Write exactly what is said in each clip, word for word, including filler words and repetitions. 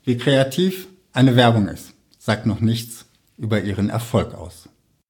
Wie kreativ eine Werbung ist, sagt noch nichts über ihren Erfolg aus.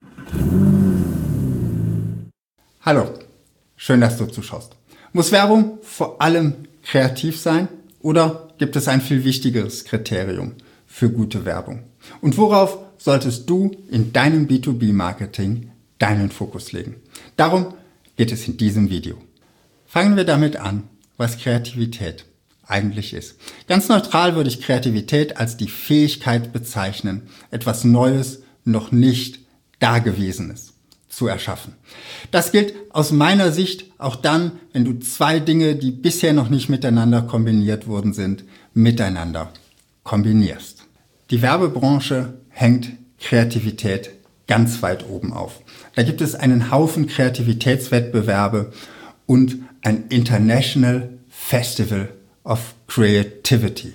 Hallo, schön, dass du zuschaust. Muss Werbung vor allem kreativ sein oder gibt es ein viel wichtigeres Kriterium für gute Werbung? Und worauf solltest du in deinem B zwei B-Marketing deinen Fokus legen? Darum geht es in diesem Video. Fangen wir damit an, was Kreativität eigentlich ist. Ganz neutral würde ich Kreativität als die Fähigkeit bezeichnen, etwas Neues, noch nicht Dagewesenes zu erschaffen. Das gilt aus meiner Sicht auch dann, wenn du zwei Dinge, die bisher noch nicht miteinander kombiniert worden sind, miteinander kombinierst. Die Werbebranche hängt Kreativität ganz weit oben auf. Da gibt es einen Haufen Kreativitätswettbewerbe und ein International Festival of Creativity.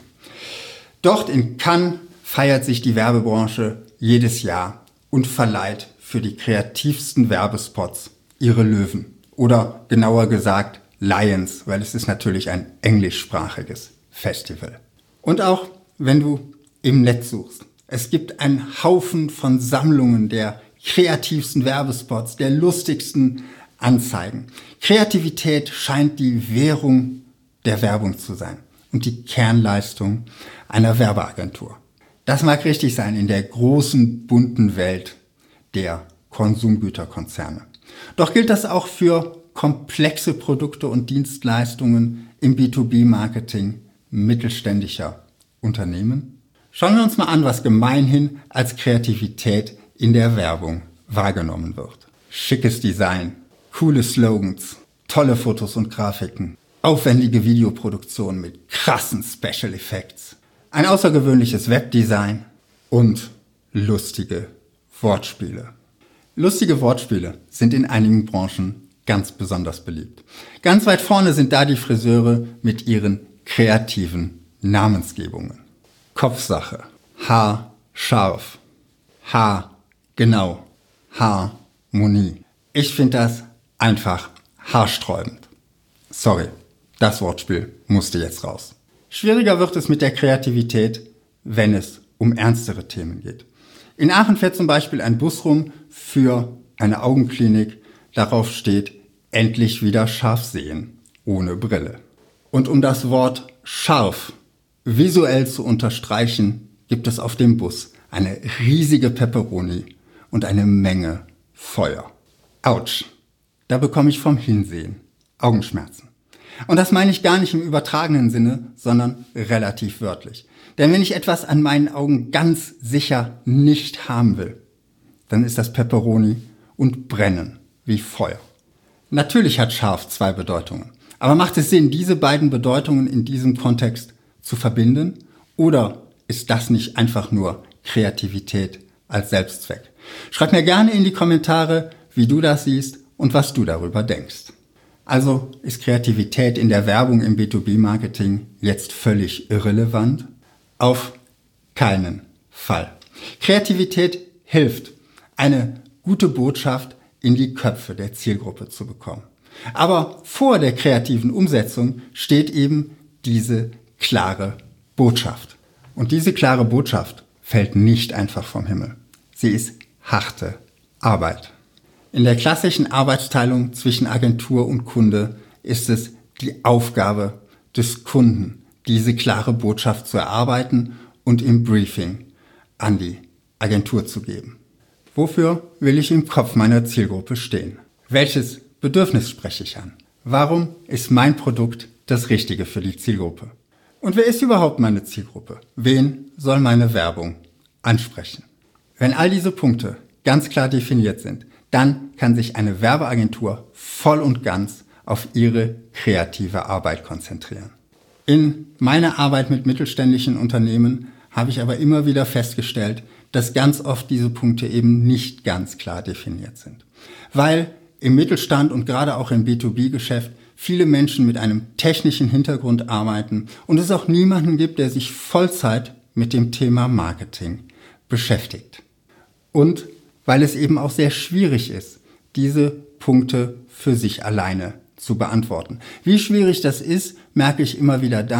Dort in Cannes feiert sich die Werbebranche jedes Jahr und verleiht für die kreativsten Werbespots ihre Löwen. Oder genauer gesagt Lions, weil es ist natürlich ein englischsprachiges Festival. Und auch wenn du im Netz suchst, es gibt einen Haufen von Sammlungen der kreativsten Werbespots, der lustigsten Anzeigen. Kreativität scheint die Währung der Werbung zu sein und die Kernleistung einer Werbeagentur. Das mag richtig sein in der großen, bunten Welt der Konsumgüterkonzerne. Doch gilt das auch für komplexe Produkte und Dienstleistungen im B zwei B-Marketing mittelständischer Unternehmen? Schauen wir uns mal an, was gemeinhin als Kreativität in der Werbung wahrgenommen wird. Schickes Design, coole Slogans, tolle Fotos und Grafiken, aufwendige Videoproduktion mit krassen Special Effects, ein außergewöhnliches Webdesign und lustige Wortspiele. Lustige Wortspiele sind in einigen Branchen ganz besonders beliebt. Ganz weit vorne sind da die Friseure mit ihren kreativen Namensgebungen. Kopfsache, Haar scharf, Haar genau, Harmonie. Ich finde das einfach haarsträubend. Sorry, das Wortspiel musste jetzt raus. Schwieriger wird es mit der Kreativität, wenn es um ernstere Themen geht. In Aachen fährt zum Beispiel ein Bus rum für eine Augenklinik. Darauf steht, endlich wieder scharf sehen, ohne Brille. Und um das Wort scharf visuell zu unterstreichen, gibt es auf dem Bus eine riesige Pepperoni und eine Menge Feuer. Autsch, da bekomme ich vom Hinsehen Augenschmerzen. Und das meine ich gar nicht im übertragenen Sinne, sondern relativ wörtlich. Denn wenn ich etwas an meinen Augen ganz sicher nicht haben will, dann ist das Pepperoni und Brennen wie Feuer. Natürlich hat scharf zwei Bedeutungen. Aber macht es Sinn, diese beiden Bedeutungen in diesem Kontext zu verbinden? Oder ist das nicht einfach nur Kreativität als Selbstzweck? Schreib mir gerne in die Kommentare, wie du das siehst und was du darüber denkst. Also ist Kreativität in der Werbung im B zwei B-Marketing jetzt völlig irrelevant? Auf keinen Fall. Kreativität hilft, eine gute Botschaft in die Köpfe der Zielgruppe zu bekommen. Aber vor der kreativen Umsetzung steht eben diese klare Botschaft. Und diese klare Botschaft fällt nicht einfach vom Himmel. Sie ist harte Arbeit. In der klassischen Arbeitsteilung zwischen Agentur und Kunde ist es die Aufgabe des Kunden, diese klare Botschaft zu erarbeiten und im Briefing an die Agentur zu geben. Wofür will ich im Kopf meiner Zielgruppe stehen? Welches Bedürfnis spreche ich an? Warum ist mein Produkt das Richtige für die Zielgruppe? Und wer ist überhaupt meine Zielgruppe? Wen soll meine Werbung ansprechen? Wenn all diese Punkte ganz klar definiert sind, dann kann sich eine Werbeagentur voll und ganz auf ihre kreative Arbeit konzentrieren. In meiner Arbeit mit mittelständischen Unternehmen habe ich aber immer wieder festgestellt, dass ganz oft diese Punkte eben nicht ganz klar definiert sind. Weil im Mittelstand und gerade auch im B zwei B-Geschäft viele Menschen mit einem technischen Hintergrund arbeiten und es auch niemanden gibt, der sich Vollzeit mit dem Thema Marketing beschäftigt. Und weil es eben auch sehr schwierig ist, diese Punkte für sich alleine zu beantworten. Wie schwierig das ist, merke ich immer wieder dann,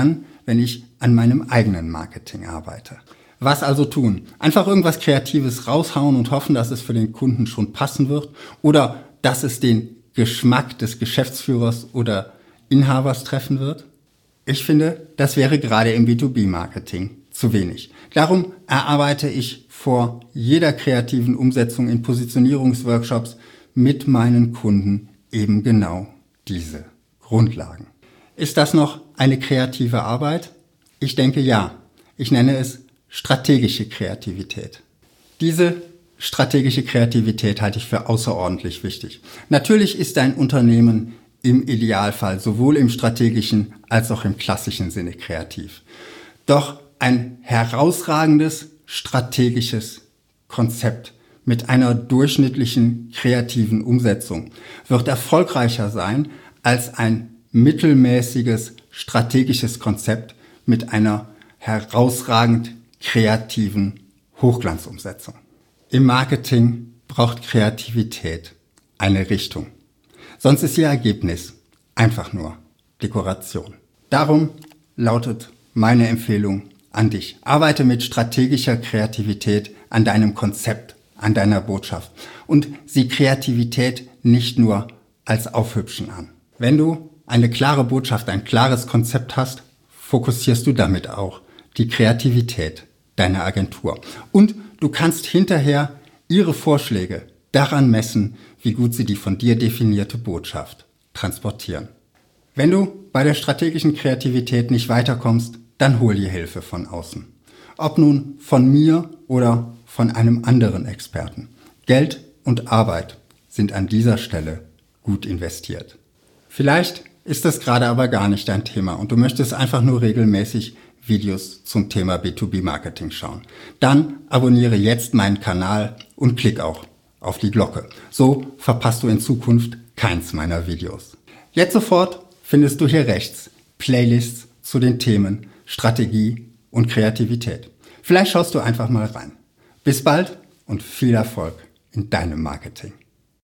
wenn ich an meinem eigenen Marketing arbeite. Was also tun? Einfach irgendwas Kreatives raushauen und hoffen, dass es für den Kunden schon passen wird oder dass es den Geschmack des Geschäftsführers oder Inhabers treffen wird? Ich finde, das wäre gerade im B zwei B-Marketing zu wenig. Darum erarbeite ich vor jeder kreativen Umsetzung in Positionierungsworkshops mit meinen Kunden eben genau diese Grundlagen. Ist das noch eine kreative Arbeit? Ich denke ja. Ich nenne es strategische Kreativität. Diese strategische Kreativität halte ich für außerordentlich wichtig. Natürlich ist ein Unternehmen im Idealfall sowohl im strategischen als auch im klassischen Sinne kreativ. Doch ein herausragendes strategisches Konzept mit einer durchschnittlichen kreativen Umsetzung wird erfolgreicher sein als ein mittelmäßiges strategisches Konzept mit einer herausragend kreativen Hochglanzumsetzung. Im Marketing braucht Kreativität eine Richtung. Sonst ist ihr Ergebnis einfach nur Dekoration. Darum lautet meine Empfehlung an dich. Arbeite mit strategischer Kreativität an deinem Konzept, an deiner Botschaft und sieh Kreativität nicht nur als Aufhübschen an. Wenn du eine klare Botschaft, ein klares Konzept hast, fokussierst du damit auch die Kreativität deiner Agentur. Und du kannst hinterher ihre Vorschläge daran messen, wie gut sie die von dir definierte Botschaft transportieren. Wenn du bei der strategischen Kreativität nicht weiterkommst, dann hol dir Hilfe von außen. Ob nun von mir oder von einem anderen Experten. Geld und Arbeit sind an dieser Stelle gut investiert. Vielleicht ist das gerade aber gar nicht dein Thema und du möchtest einfach nur regelmäßig Videos zum Thema B zwei B-Marketing schauen. Dann abonniere jetzt meinen Kanal und klick auch auf die Glocke. So verpasst du in Zukunft keins meiner Videos. Jetzt sofort findest du hier rechts Playlists zu den Themen Strategie und Kreativität. Vielleicht schaust du einfach mal rein. Bis bald und viel Erfolg in deinem Marketing.